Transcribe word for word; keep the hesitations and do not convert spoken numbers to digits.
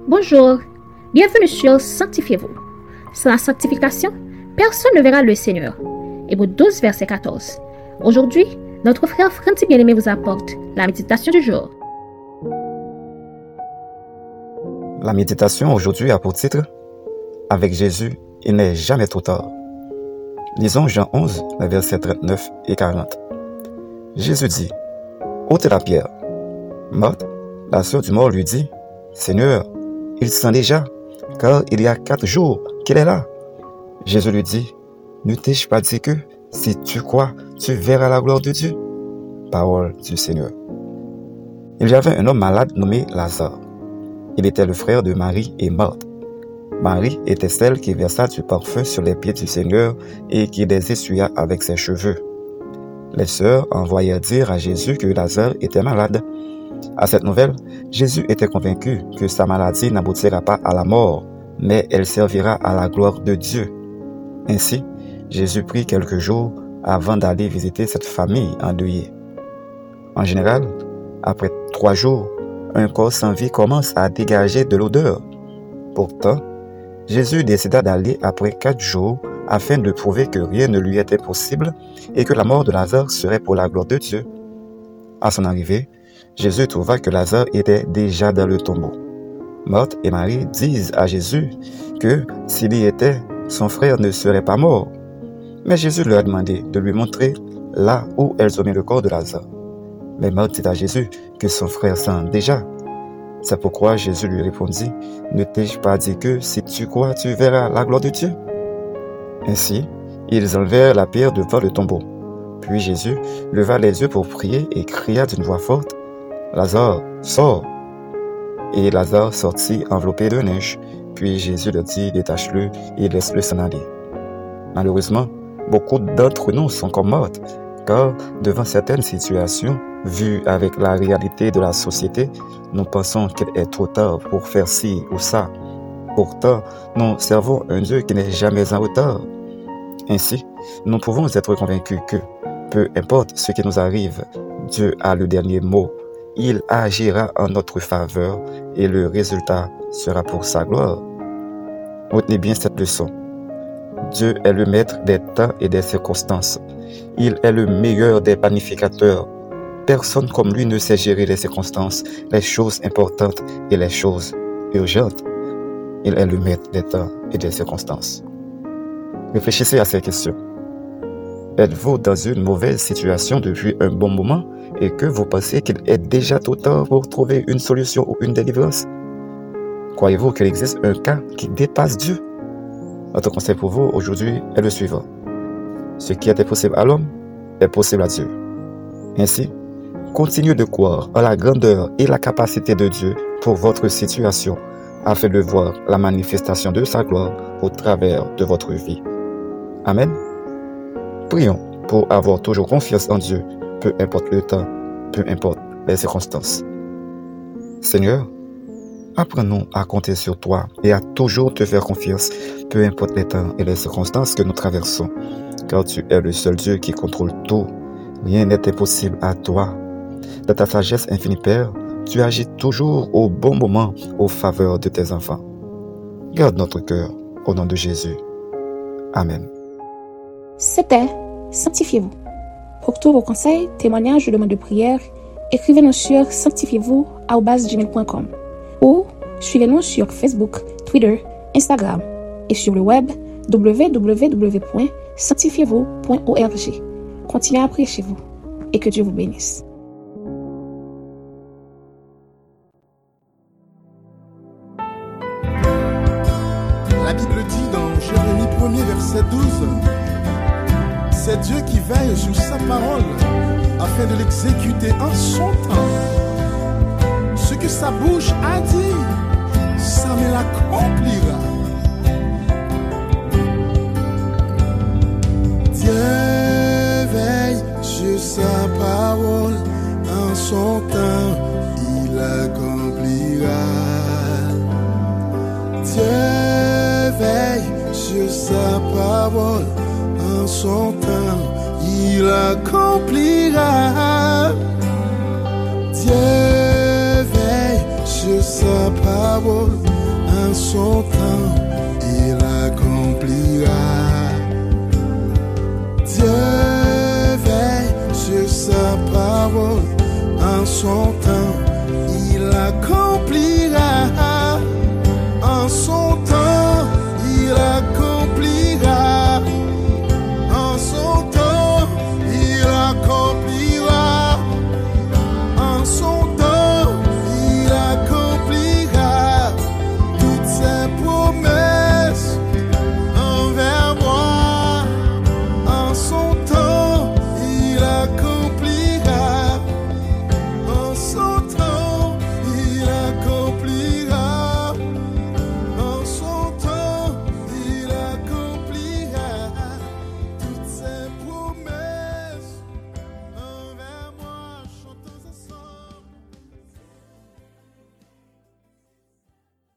Bonjour, bienvenue sur Sanctifiez-vous. Sans la sanctification, personne ne verra le Seigneur. Hébreux douze, verset quatorze. Aujourd'hui, notre frère Franti Bien-Aimé vous apporte la méditation du jour. La méditation aujourd'hui a pour titre « Avec Jésus, il n'est jamais trop tard ». Lisons Jean onze, les versets trente-neuf et quarante. Jésus dit « Ôtez la pierre ». Marthe, la sœur du mort, lui dit « Seigneur, il sent déjà, car il y a quatre jours qu'il est là. » Jésus lui dit « Ne t'ai-je pas dit que, si tu crois, tu verras la gloire de Dieu ?» Parole du Seigneur. Il y avait un homme malade nommé Lazare. Il était le frère de Marie et Marthe. Marie était celle qui versa du parfum sur les pieds du Seigneur et qui les essuya avec ses cheveux. Les sœurs envoyèrent dire à Jésus que Lazare était malade. À cette nouvelle, Jésus était convaincu que sa maladie n'aboutira pas à la mort, mais elle servira à la gloire de Dieu. Ainsi, Jésus prit quelques jours avant d'aller visiter cette famille endeuillée. En général, après trois jours, un corps sans vie commence à dégager de l'odeur. Pourtant, Jésus décida d'aller après quatre jours afin de prouver que rien ne lui était possible et que la mort de Lazare serait pour la gloire de Dieu. À son arrivée, Jésus trouva que Lazare était déjà dans le tombeau. Marthe et Marie disent à Jésus que s'il y était, son frère ne serait pas mort. Mais Jésus leur a demandé de lui montrer là où elles ont mis le corps de Lazare. Mais Marthe dit à Jésus que son frère sent déjà. C'est pourquoi Jésus lui répondit « Ne t'ai-je pas dit que si tu crois, tu verras la gloire de Dieu ?» Ainsi, ils enlevèrent la pierre devant le tombeau. Puis Jésus leva les yeux pour prier et cria d'une voix forte « Lazare, sors !» Et Lazare sortit enveloppé de neige. Puis Jésus leur dit « Détache-le et laisse-le s'en aller. » Malheureusement, beaucoup d'entre nous sont comme Marthe, car devant certaines situations, vues avec la réalité de la société, nous pensons qu'il est trop tard pour faire ci ou ça. Pourtant, nous servons un Dieu qui n'est jamais en retard. Ainsi, nous pouvons être convaincus que, peu importe ce qui nous arrive, Dieu a le dernier mot. Il agira en notre faveur et le résultat sera pour sa gloire. Retenez bien cette leçon. Dieu est le maître des temps et des circonstances. Il est le meilleur des planificateurs. Personne comme lui ne sait gérer les circonstances, les choses importantes et les choses urgentes. Il est le maître des temps et des circonstances. Réfléchissez à ces questions. Êtes-vous dans une mauvaise situation depuis un bon moment et que vous pensez qu'il est déjà trop tard pour trouver une solution ou une délivrance? Croyez-vous qu'il existe un cas qui dépasse Dieu? Notre conseil pour vous aujourd'hui est le suivant. Ce qui était possible à l'homme est possible à Dieu. Ainsi, continuez de croire en la grandeur et la capacité de Dieu pour votre situation afin de voir la manifestation de sa gloire au travers de votre vie. Amen. Prions pour avoir toujours confiance en Dieu, peu importe le temps, peu importe les circonstances. Seigneur, apprends-nous à compter sur toi et à toujours te faire confiance, peu importe les temps et les circonstances que nous traversons, car tu es le seul Dieu qui contrôle tout. Rien n'est impossible à toi. Dans ta sagesse infinie, Père, tu agis toujours au bon moment aux faveurs de tes enfants. Garde notre cœur au nom de Jésus. Amen. C'était Sanctifiez-vous. Pour tous vos conseils, témoignages ou demandes de prière, écrivez-nous sur sanctifiez-vous arobase gmail point com ou suivez-nous sur Facebook, Twitter, Instagram et sur le web w w w point sanctifiez vous point org. Continuez à prier chez vous et que Dieu vous bénisse. La Bible dit dans Jérémie premier, verset douze, « C'est Dieu qui veille sur sa parole afin de l'exécuter en son temps. Ce que sa bouche a dit, ça me l'accomplira. » Dieu veille sur sa parole en son temps, il l'accomplira. Dieu veille sur sa parole en son temps, il accomplira. Dieu veille sur sa parole son temps, il accomplira. Dieu veille sur sa parole, en son temps, il accomplira.